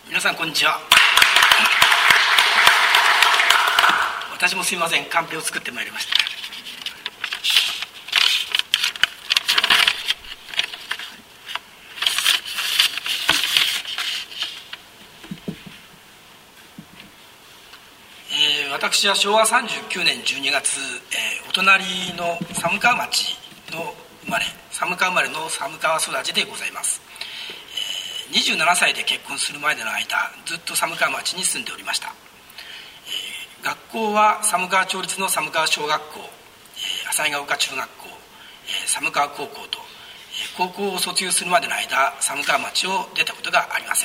皆さんこんにちは。私もすいません、カンペを作ってまいりました。私は昭和39年12月、お隣の寒川町の生まれ、寒川生まれの寒川育ちでございます。27歳で結婚するまでの間、ずっと寒川町に住んでおりました。学校は寒川町立の寒川小学校、朝日ヶ丘中学校、寒川高校と、高校を卒業するまでの間、寒川町を出たことがありません。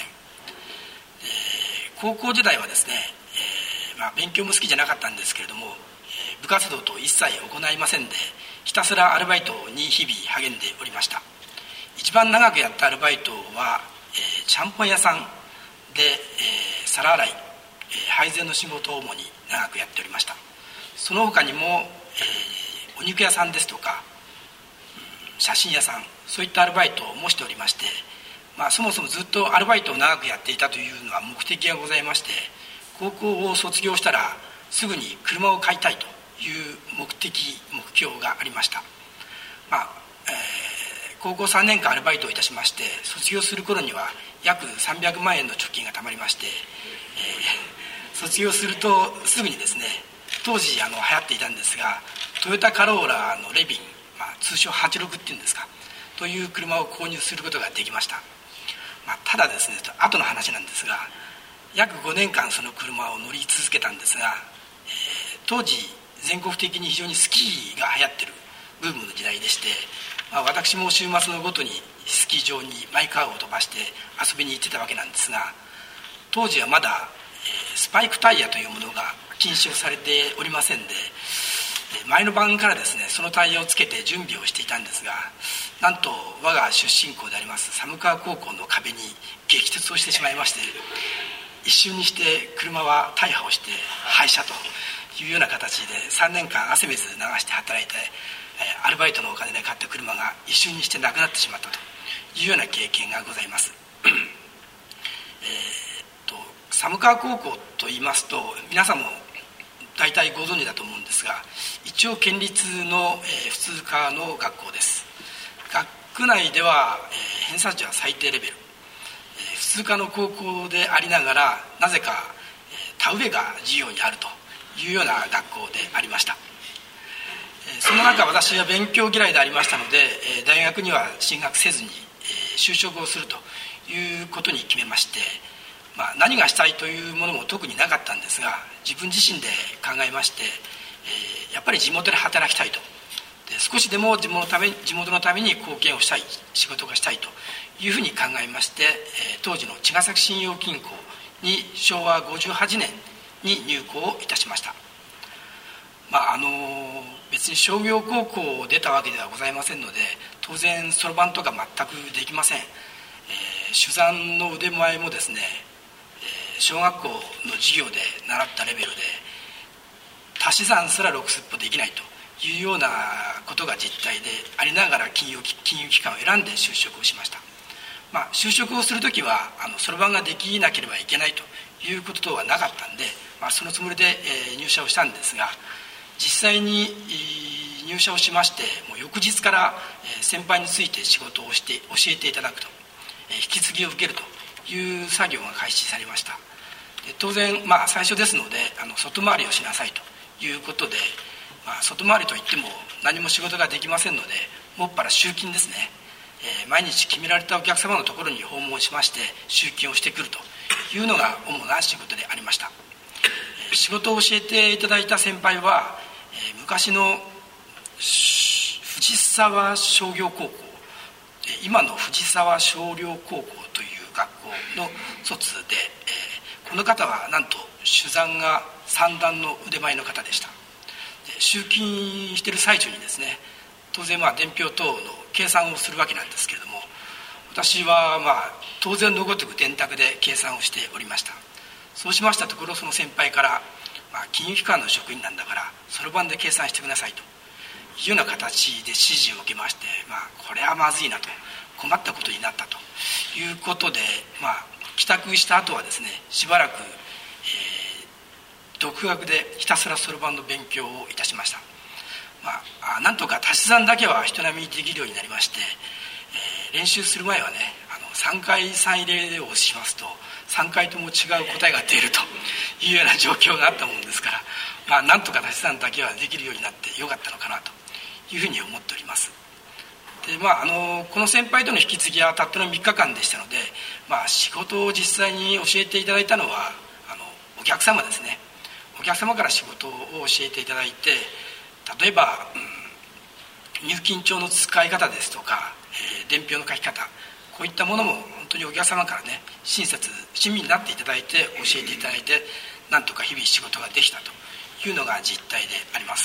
高校時代はですね、勉強も好きじゃなかったんですけれども、部活動と一切行いませんで、ひたすらアルバイトに日々励んでおりました。一番長くやったアルバイトは、ちゃんぽん屋さんで、皿洗い、配膳の仕事を主に長くやっておりました。その他にも、お肉屋さんですとか、写真屋さん、そういったアルバイトもしておりまして、そもそもずっとアルバイトを長くやっていたというのは目的がございまして、高校を卒業したらすぐに車を買いたいという目標がありました。高校3年間アルバイトをいたしまして、卒業する頃には約300万円の貯金がたまりまして、卒業するとすぐにですね、当時流行っていたんですが、トヨタカローラのレビン、通称86っていうんですか、という車を購入することができました。ただですね、後の話なんですが、約5年間その車を乗り続けたんですが、当時全国的に非常にスキーが流行ってるブームの時代でして、私も週末のごとにスキー場にマイカーを飛ばして遊びに行ってたわけなんですが、当時はまだスパイクタイヤというものが禁止をされておりませんで、前の晩からですね、そのタイヤをつけて準備をしていたんですが、なんと我が出身校であります寒川高校の壁に激突をしてしまいまして、一瞬にして車は大破をして廃車というような形で、3年間汗水流して働いて、アルバイトのお金で買った車が一瞬にしてなくなってしまったというような経験がございます。寒川高校といいますと、皆さんも大体ご存知だと思うんですが、一応県立の普通科の学校です。学内では偏差値は最低レベル、普通科の高校でありながら、なぜか田植えが授業にあるというような学校でありました。その中、私は勉強嫌いでありましたので、大学には進学せずに就職をするということに決めまして、何がしたいというものも特になかったんですが、自分自身で考えまして、やっぱり地元で働きたいと、で少しでも地元のために貢献をしたい、仕事がしたいというふうに考えまして、当時の茅ヶ崎信用金庫に昭和58年に入校いたしました。別に商業高校を出たわけではございませんので、当然そろばんとか全くできません。珠算の腕前もですね、小学校の授業で習ったレベルで、足し算すら6すっぽできないというようなことが実態でありながら、金融機関を選んで就職をしました。就職をするときはそろばんができなければいけないということはなかったんで、そのつもりで入社をしたんですが、実際に入社をしまして、もう翌日から先輩について仕事をして教えていただくと、引き継ぎを受けるという作業が開始されました。で当然、最初ですので外回りをしなさいということで、外回りといっても何も仕事ができませんので、もっぱら集金ですね、毎日決められたお客様のところに訪問しまして集金をしてくるというのが主な仕事でありました。仕事を教えていただいた先輩は、昔の藤沢商業高校、今の藤沢商業高校という学校の卒で、この方はなんと珠算が3段の腕前の方でした。で集金している最中にですね、当然伝票等の計算をするわけなんですけれども、私は当然のごとく電卓で計算をしておりました。そうしましたところ、その先輩から、金融機関の職員なんだからそろばんで計算してくださいというような形で指示を受けまして、これはまずいなと、困ったことになったということで、 帰宅した後はですね、しばらく、独学でひたすらそろばんの勉強をいたしました。なんとか足し算だけは人並みにできるようになりまして、練習する前はね、3回3入れをしますと3回とも違う答えが出るというような状況があったものですから、なんとか足し算だけはできるようになってよかったのかなというふうに思っております。で、この先輩との引き継ぎはたったの3日間でしたので、仕事を実際に教えていただいたのはお客様ですね。お客様から仕事を教えていただいて、例えば、入金帳の使い方ですとか、伝票の書き方、こういったものも本当にお客様からね、親身になっていただいて教えていただいて、なんとか日々仕事ができたというのが実態であります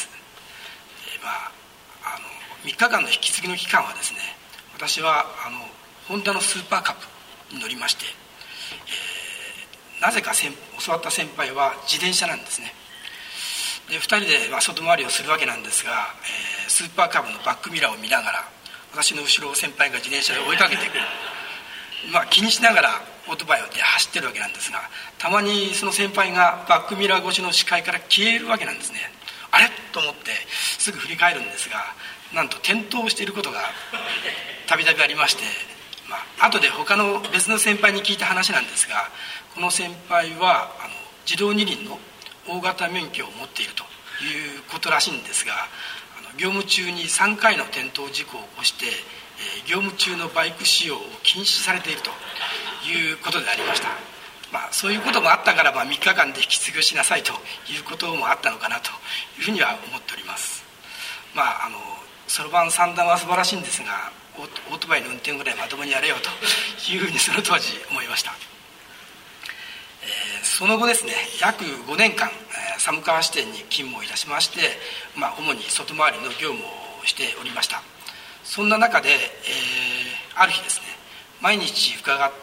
。3日間の引き継ぎの期間はですね、私はホンダのスーパーカップに乗りまして、なぜか教わった先輩は自転車なんですね。で、2人で外回りをするわけなんですが、スーパーカブのバックミラーを見ながら私の後ろを先輩が自転車で追いかけてくる、気にしながらオートバイで走ってるわけなんですが、たまにその先輩がバックミラー越しの視界から消えるわけなんですね。あれと思ってすぐ振り返るんですが、なんと転倒していることがたびたびありまして、後で他の別の先輩に聞いた話なんですが、この先輩は自動二輪の大型免許を持っているということらしいんですが、業務中に3回の転倒事故を起こして、業務中のバイク使用を禁止されているということでありました。そういうこともあったから、3日間で引き継ぎをしなさいということもあったのかなというふうには思っております。そろばん3段は素晴らしいんですが、オートバイの運転ぐらいまともにやれよというふうにその当時思いました。その後ですね、約5年間寒川支店に勤務をいたしまして、主に外回りの業務をしておりました。そんな中で、ある日ですね、毎日伺って、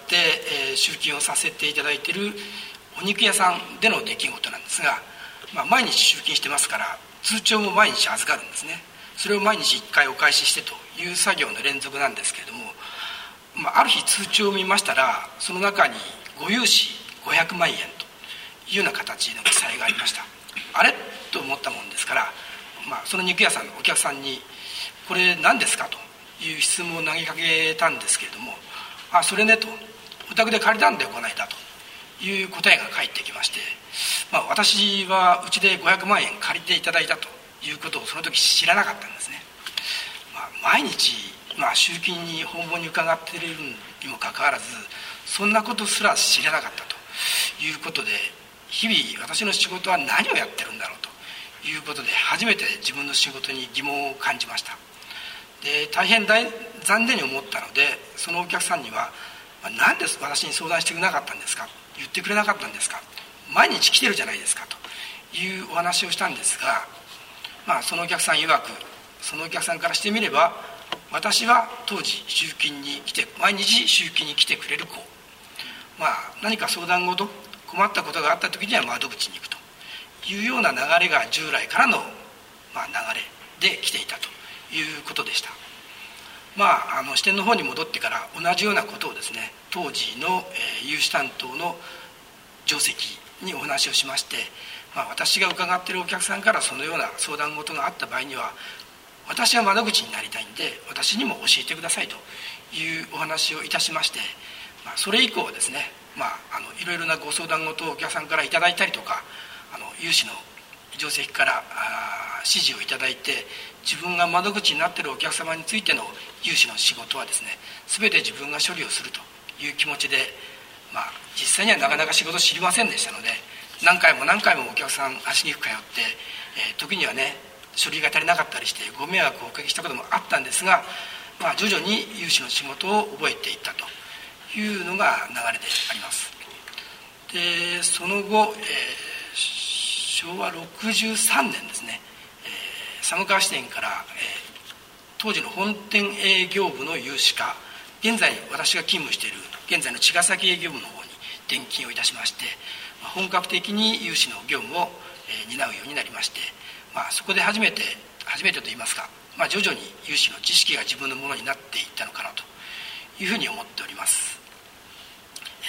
集金をさせていただいているお肉屋さんでの出来事なんですが、毎日集金してますから通帳も毎日預かるんですね。それを毎日1回お返ししてという作業の連続なんですけれども、ある日通帳を見ましたら、その中にご融資500万円というような形の記載がありました。あれと思ったもんですから、その肉屋さんのお客さんにこれ何ですかという質問を投げかけたんですけれども、それねと、お宅で借りたんでこないだという答えが返ってきまして、私はうちで500万円借りていただいたということをその時知らなかったんですね。毎日、集金に訪問に伺っているにもかかわらず、そんなことすら知らなかったということで、日々私の仕事は何をやってるんだろうということで、初めて自分の仕事に疑問を感じました。で、大変残念に思ったので、そのお客さんには何で私に相談してくれなかったんですか、言ってくれなかったんですか、毎日来てるじゃないですかというお話をしたんですが、そのお客さん曰く、そのお客さんからしてみれば、私は当時集金に来て、毎日集金に来てくれる子、何か相談事、困ったことがあった時には窓口に行くというような流れが従来からの、流れで来ていたということでした。支店の方に戻ってから同じようなことをですね、当時の、融資担当の上席にお話をしまして、私が伺っているお客さんからそのような相談事があった場合には、私は窓口になりたいんで私にも教えてくださいというお話をいたしまして、それ以降ですね、いろいろなご相談事をお客さんからいただいたりとか、融資の上席から指示をいただいて、自分が窓口になっているお客様についての融資の仕事はですね、全て自分が処理をするという気持ちで、実際にはなかなか仕事知りませんでしたので、何回もお客さん足しげく通って、時にはね、書類が足りなかったりしてご迷惑をおかけしたこともあったんですが、徐々に融資の仕事を覚えていったというのが流れであります。で、その後、昭和63年ですね、寒川支店から、当時の本店営業部の融資課、現在私が勤務している現在の茅ヶ崎営業部の方に転勤をいたしまして、本格的に融資の業務を、担うようになりまして、そこで初めてといいますか、徐々に融資の知識が自分のものになっていったのかなというふうに思っております。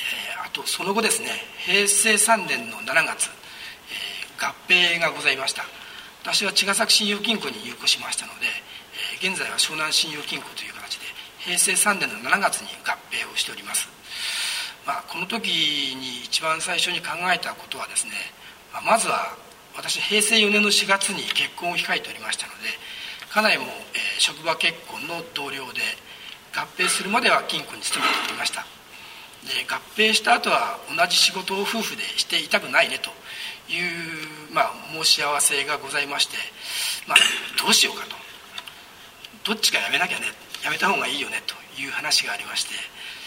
あとその後ですね、平成3年の7月、合併がございました。私は茅ヶ崎信用金庫に入庫しましたので、現在は湘南信用金庫という形で平成3年の7月に合併をしております。この時に一番最初に考えたことはですね、まずは私平成4年の4月に結婚を控えておりましたので、家内も、職場結婚の同僚で、合併するまでは金庫に勤めておりました。で、合併した後は同じ仕事を夫婦でしていたくないねという、申し合わせがございまして、どうしようかと、どっちかやめなきゃね、やめた方がいいよねという話がありまして、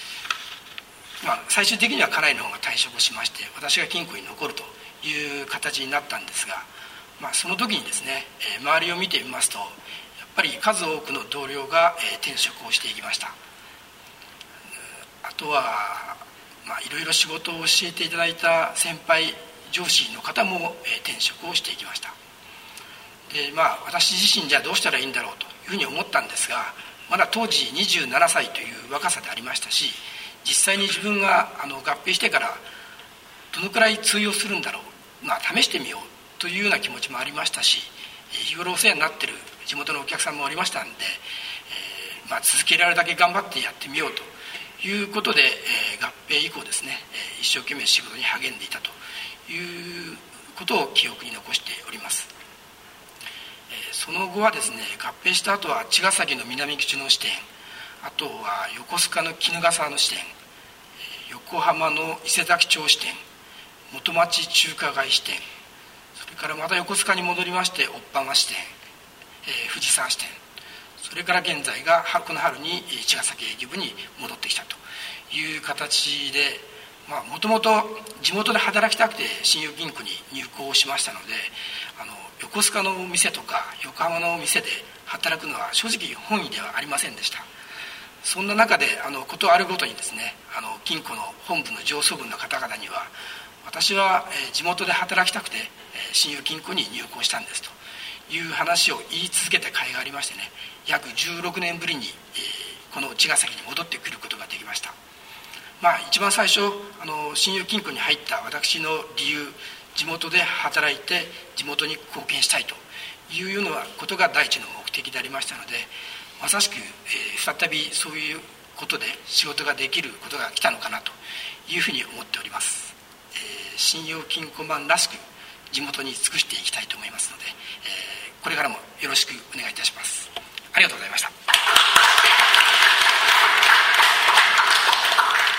最終的には家内の方が退職しまして、私が金庫に残るという形になったんですが、その時にですね、周りを見てみますと、やっぱり数多くの同僚が、転職をしていきました。あとはいろいろ仕事を教えていただいた先輩上司の方も、転職をしていきました。で、私自身じゃあどうしたらいいんだろうというふうに思ったんですが、まだ当時27歳という若さでありましたし、実際に自分が合併してからどのくらい通用するんだろう、試してみようというような気持ちもありましたし、日頃お世話になっている地元のお客さんもおりましたんで、続けられるだけ頑張ってやってみようということで、合併以降ですね、一生懸命仕事に励んでいたということを記憶に残しております。その後はですね、合併した後は茅ヶ崎の南口の支店、あとは横須賀の衣笠沢の支店、横浜の伊勢崎町支店、元町中華街支店、それからまた横須賀に戻りまして大浜支店、藤沢支店、それから現在がこの春に茅ヶ崎営業部に戻ってきたという形で、もともと地元で働きたくて信用銀行に入行をしましたので、横須賀の店とか横浜の店で働くのは正直本意ではありませんでした。そんな中でことあるごとにですね、金庫の本部の上層部の方々には、私は地元で働きたくて信用金庫に入行したんですという話を言い続けた甲斐がありましてね、約16年ぶりにこの茅ヶ崎に戻ってくることができました。一番最初信用金庫に入った私の理由、地元で働いて地元に貢献したいというようなことが第一の目的でありましたので、まさしく、再びそういうことで仕事ができることが来たのかなというふうに思っております。信用金庫マンらしく地元に尽くしていきたいと思いますので、これからもよろしくお願いいたします。ありがとうございました。